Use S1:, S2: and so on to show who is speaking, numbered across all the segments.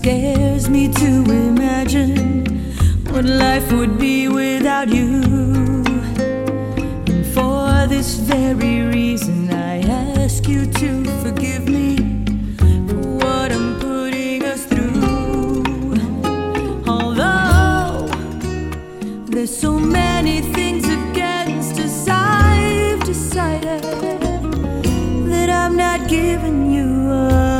S1: scares me to imagine what life would be without you. And for this very reason, I ask you to forgive me for what I'm putting us through. Although there's so many things against us, I've decided that I'm not giving you up.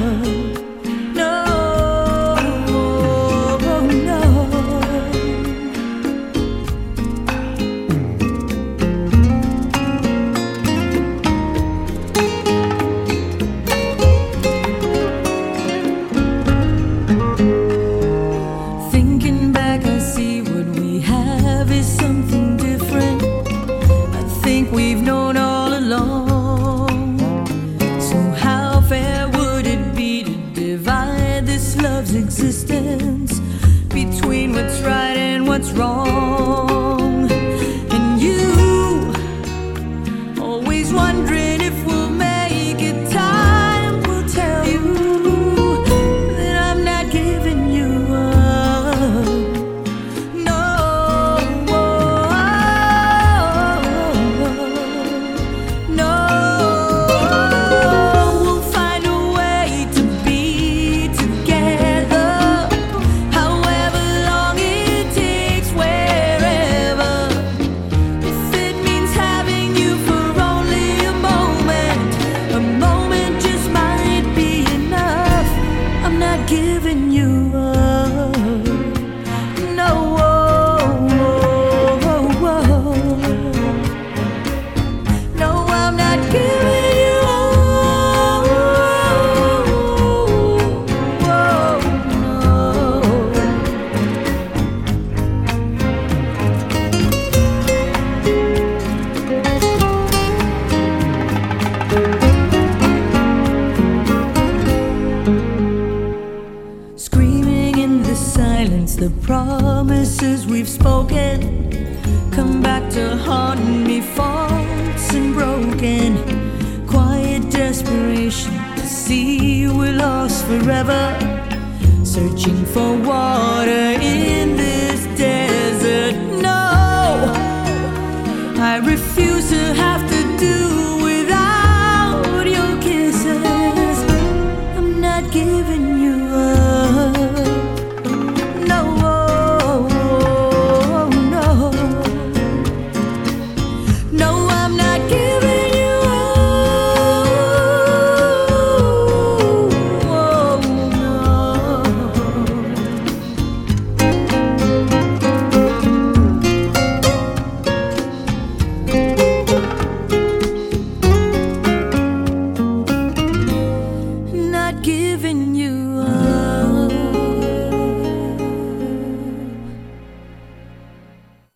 S1: We've known all along. So how fair would it be to divide this love's existence between what's right and what's wrong? And you, always wondering if we'll make it. Time will tell you that I'm not giving you up. Giving you up. No, no, I'm not giving you up. Screaming in the silence, the promises we've spoken come back to haunt me, false and broken. Quiet desperation to see we're lost forever, searching for water in this desert. No, I refuse to have to do without your kisses. I'm not giving